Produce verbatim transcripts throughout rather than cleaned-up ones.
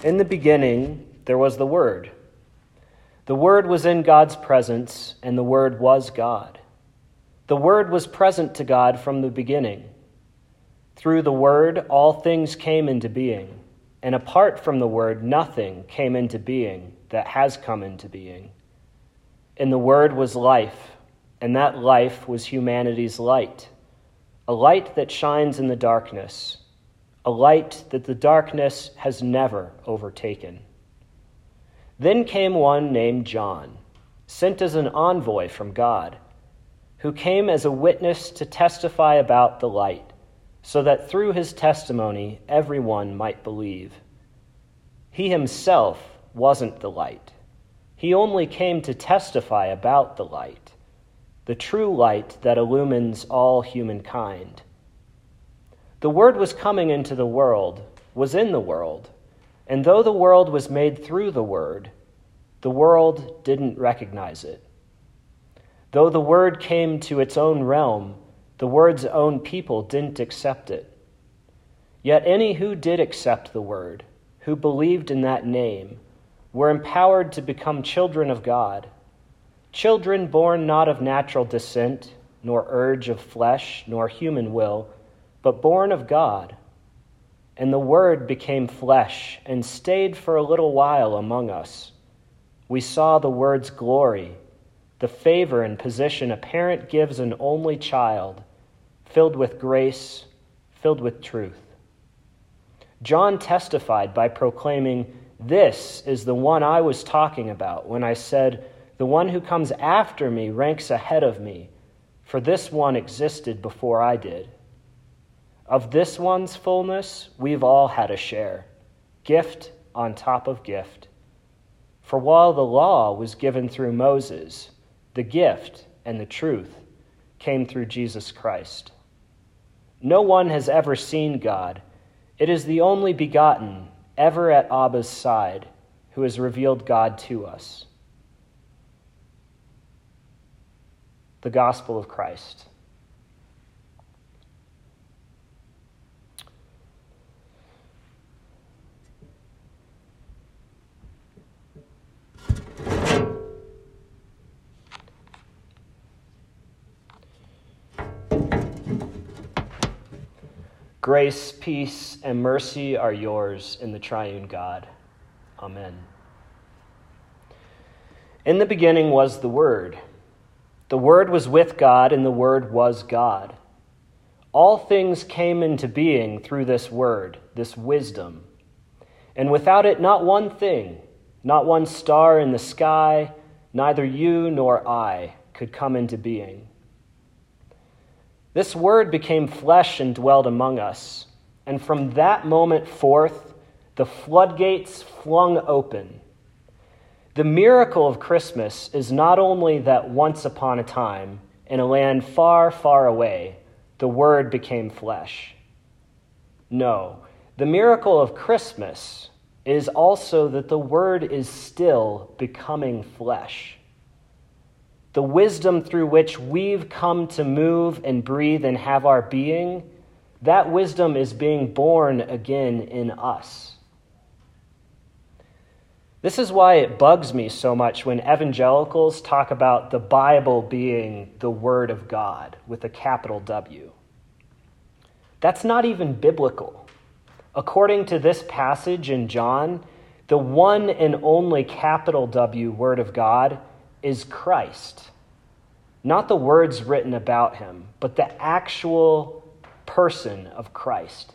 In the beginning, there was the Word. The Word was in God's presence, and the Word was God. The Word was present to God from the beginning. Through the Word, all things came into being, and apart from the Word, nothing came into being that has come into being. In the Word was life, and that life was humanity's light, a light that shines in the darkness, a light that the darkness has never overtaken. Then came one named John, sent as an envoy from God, who came as a witness to testify about the light, so that through his testimony everyone might believe. He himself wasn't the light. He only came to testify about the light, the true light that illumines all humankind. The Word was coming into the world, was in the world, and though the world was made through the Word, the world didn't recognize it. Though the Word came to its own realm, the Word's own people didn't accept it. Yet any who did accept the Word, who believed in that name, were empowered to become children of God, children born not of natural descent, nor urge of flesh, nor human will, but born of God. And the Word became flesh and stayed for a little while among us. We saw the Word's glory, the favor and position a parent gives an only child, filled with grace, filled with truth. John testified by proclaiming, "This is the one I was talking about when I said, 'The one who comes after me ranks ahead of me, for this one existed before I did.' Of this one's fullness, we've all had a share, gift on top of gift. For while the law was given through Moses, the gift and the truth came through Jesus Christ. No one has ever seen God. It is the only begotten, ever at Abba's side, who has revealed God to us." The Gospel of Christ. Grace, peace, and mercy are yours in the triune God. Amen. In the beginning was the Word. The Word was with God, and the Word was God. All things came into being through this Word, this wisdom. And without it, not one thing, not one star in the sky, neither you nor I could come into being. This Word became flesh and dwelled among us, and from that moment forth, the floodgates flung open. The miracle of Christmas is not only that once upon a time, in a land far, far away, the Word became flesh. No, the miracle of Christmas is also that the Word is still becoming flesh. The wisdom through which we've come to move and breathe and have our being, that wisdom is being born again in us. This is why it bugs me so much when evangelicals talk about the Bible being the Word of God with a capital W. That's not even biblical. According to this passage in John, the one and only capital W Word of God is Christ. Not the words written about him, but the actual person of Christ.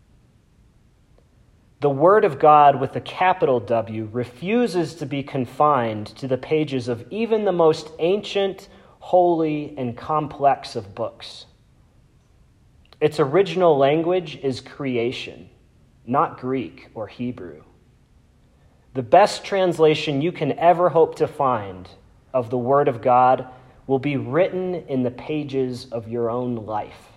The Word of God with a capital W refuses to be confined to the pages of even the most ancient, holy, and complex of books. Its original language is creation, not Greek or Hebrew. The best translation you can ever hope to find of the Word of God will be written in the pages of your own life.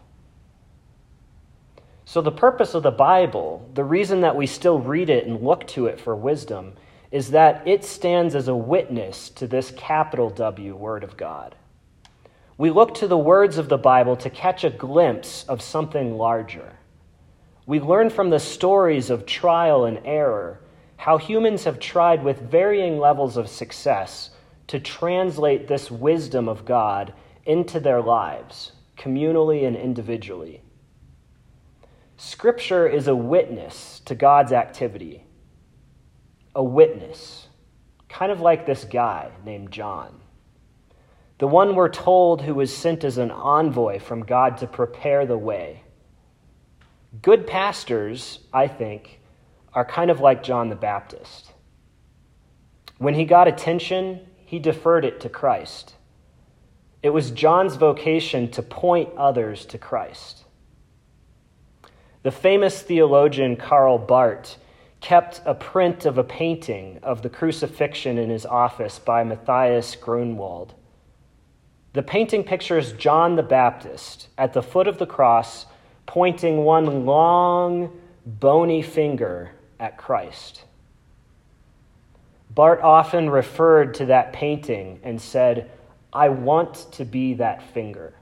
So the purpose of the Bible, the reason that we still read it and look to it for wisdom, is that it stands as a witness to this capital W Word of God. We look to the words of the Bible to catch a glimpse of something larger. We learn from the stories of trial and error how humans have tried with varying levels of success to translate this wisdom of God into their lives, communally and individually. Scripture is a witness to God's activity. A witness, kind of like this guy named John. The one we're told who was sent as an envoy from God to prepare the way. Good pastors, I think, are kind of like John the Baptist. When he got attention, he deferred it to Christ. It was John's vocation to point others to Christ. The famous theologian Karl Barth kept a print of a painting of the crucifixion in his office by Matthias Grunwald. The painting pictures John the Baptist at the foot of the cross, pointing one long, bony finger at Christ. Barth often referred to that painting and said, "I want to be that finger."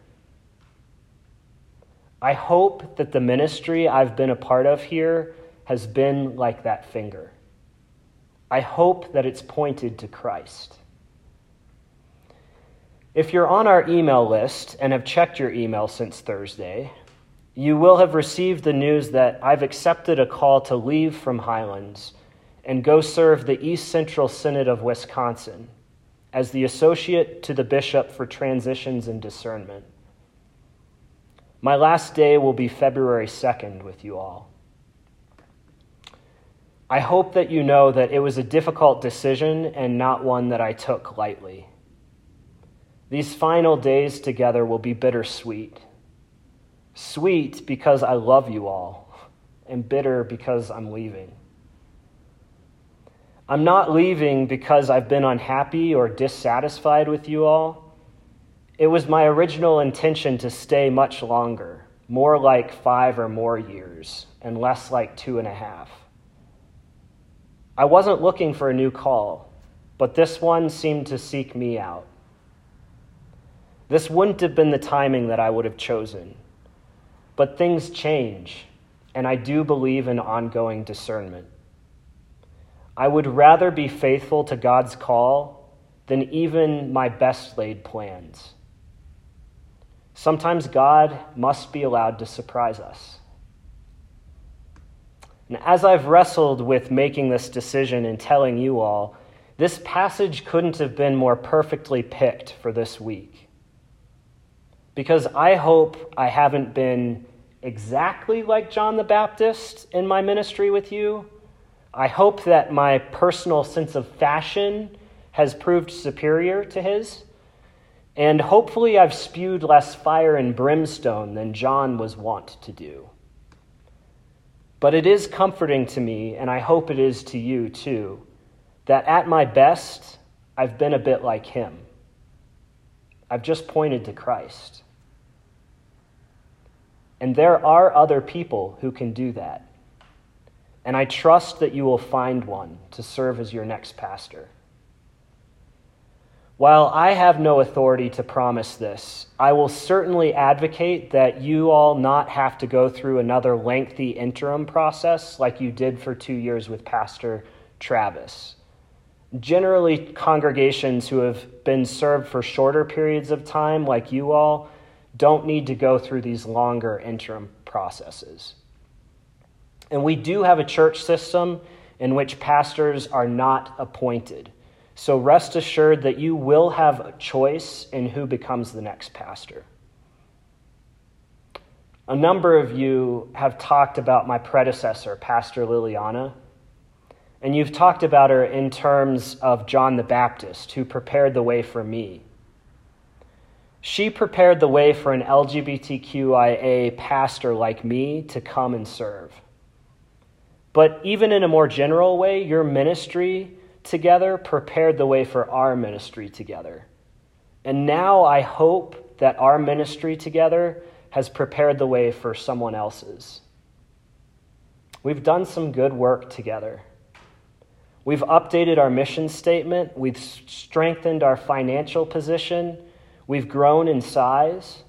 I hope that the ministry I've been a part of here has been like that finger. I hope that it's pointed to Christ. If you're on our email list and have checked your email since Thursday, you will have received the news that I've accepted a call to leave from Highlands and go serve the East Central Synod of Wisconsin as the associate to the bishop for transitions and discernment. My last day will be February second with you all. I hope that you know that it was a difficult decision and not one that I took lightly. These final days together will be bittersweet. Sweet because I love you all, and bitter because I'm leaving. I'm not leaving because I've been unhappy or dissatisfied with you all. It was my original intention to stay much longer, more like five or more years, and less like two and a half. I wasn't looking for a new call, but this one seemed to seek me out. This wouldn't have been the timing that I would have chosen, but things change, and I do believe in ongoing discernment. I would rather be faithful to God's call than even my best laid plans. Sometimes God must be allowed to surprise us. And as I've wrestled with making this decision and telling you all, this passage couldn't have been more perfectly picked for this week. Because I hope I haven't been exactly like John the Baptist in my ministry with you. I hope that my personal sense of fashion has proved superior to his. And hopefully I've spewed less fire and brimstone than John was wont to do. But it is comforting to me, and I hope it is to you too, that at my best, I've been a bit like him. I've just pointed to Christ. And there are other people who can do that. And I trust that you will find one to serve as your next pastor. While I have no authority to promise this, I will certainly advocate that you all not have to go through another lengthy interim process like you did for two years with Pastor Travis. Generally, congregations who have been served for shorter periods of time, like you all, don't need to go through these longer interim processes. And we do have a church system in which pastors are not appointed. So rest assured that you will have a choice in who becomes the next pastor. A number of you have talked about my predecessor, Pastor Liliana, and you've talked about her in terms of John the Baptist, who prepared the way for me. She prepared the way for an L G B T Q I A pastor like me to come and serve. But even in a more general way, your ministry together prepared the way for our ministry together. And now I hope that our ministry together has prepared the way for someone else's. We've done some good work together. We've updated our mission statement. We've strengthened our financial position. We've grown in size.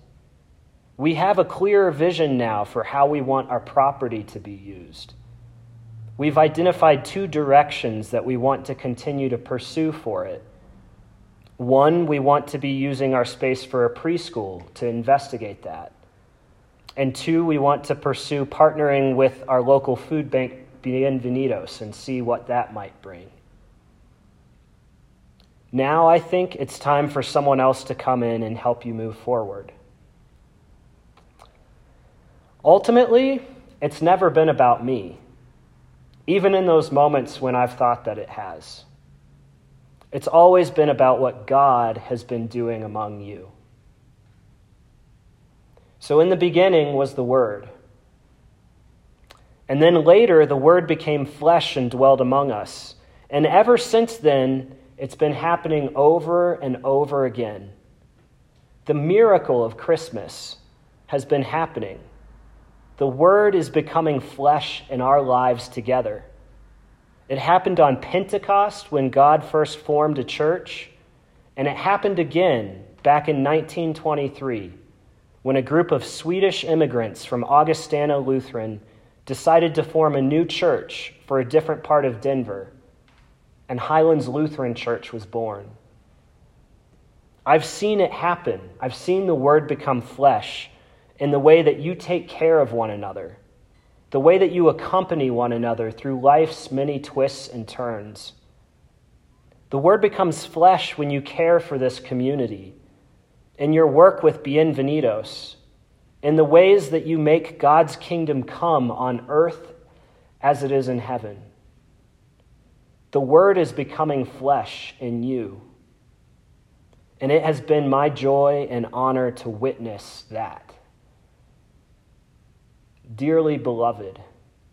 We have a clearer vision now for how we want our property to be used. We've identified two directions that we want to continue to pursue for it. One, we want to be using our space for a preschool to investigate that. And two, we want to pursue partnering with our local food bank, Bienvenidos, and see what that might bring. Now I think it's time for someone else to come in and help you move forward. Ultimately, it's never been about me, even in those moments when I've thought that it has. It's always been about what God has been doing among you. So in the beginning was the Word. And then later, the Word became flesh and dwelled among us. And ever since then, it's been happening over and over again. The miracle of Christmas has been happening. The Word is becoming flesh in our lives together. It happened on Pentecost when God first formed a church, and it happened again back in nineteen twenty-three when a group of Swedish immigrants from Augustana Lutheran decided to form a new church for a different part of Denver, and Highlands Lutheran Church was born. I've seen it happen. I've seen the Word become flesh in the way that you take care of one another, the way that you accompany one another through life's many twists and turns. The Word becomes flesh when you care for this community, in your work with Bienvenidos, in the ways that you make God's kingdom come on earth as it is in heaven. The Word is becoming flesh in you, and it has been my joy and honor to witness that. Dearly beloved,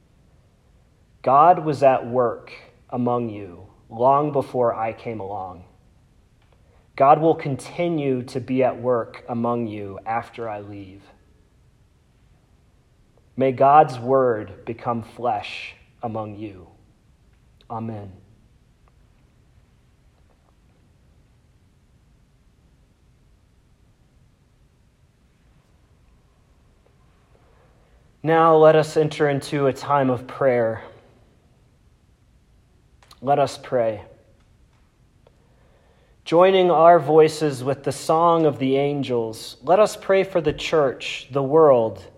God was at work among you long before I came along. God will continue to be at work among you after I leave. May God's Word become flesh among you. Amen. Now let us enter into a time of prayer. Let us pray. Joining our voices with the song of the angels, let us pray for the church, the world,